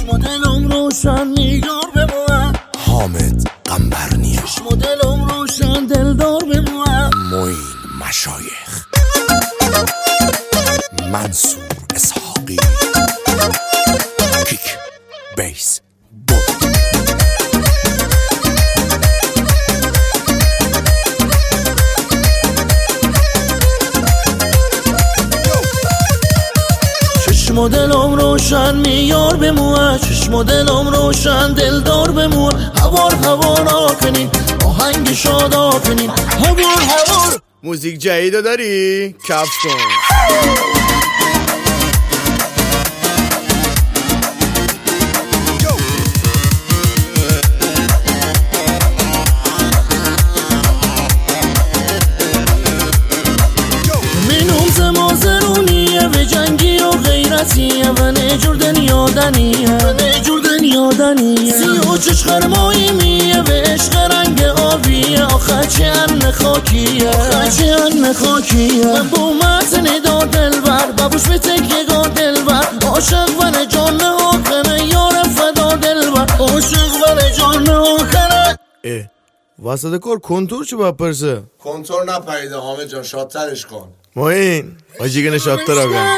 چشم دلم روشن میار به ما حامد قنبرنیا، چشم دلم روشن دلدار به ما معین مشایخ، منصور اسحاقی، کیک بیس چشم دلم روشن میار به موه، چشم دلم روشن دلدار به موه. هوار کنین آهنگ شادا کنین، هوار. موزیک جدیدو داری؟ کف کن. مازرونیه به جنگی و غیرتیه و نجور دنیادنیه سی و چشم خرمایی میه به عشق رنگ آبیه آخه چه ان خاکیه من با متن دا دلبر بابوش به تکیگا دلبر عاشق ون جان آخره یار فدا دلبر عاشق ون جان آخره. وسط کار کنتور چه باید پرسه؟ کنتور نپریده حامد جان، شادترش کن. معین آجیگن شادتر آگن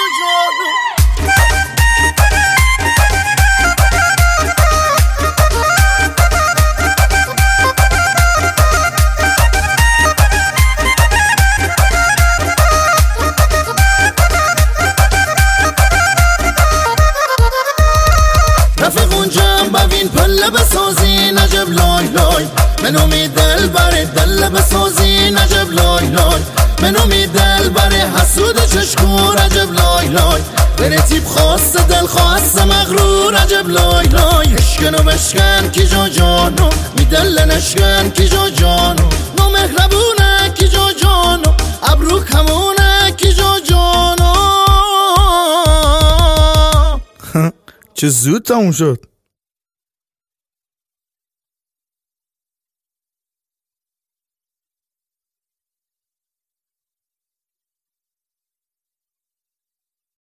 رفیقون جمع ببین پله بسازی نجب لای لای من امید دل بره دل بسازی نجب لای لای من امید دل بره حسود چشکور عجب لای لای بره تیب خواست دل خواست مغرور عجب لای لای اشکن و بشکن کی جا جانو میدل نشکن کی جا جانو نو مهربونه کی جا جانو ابرو کمونه کی جا جانو. چه زود تموم شد.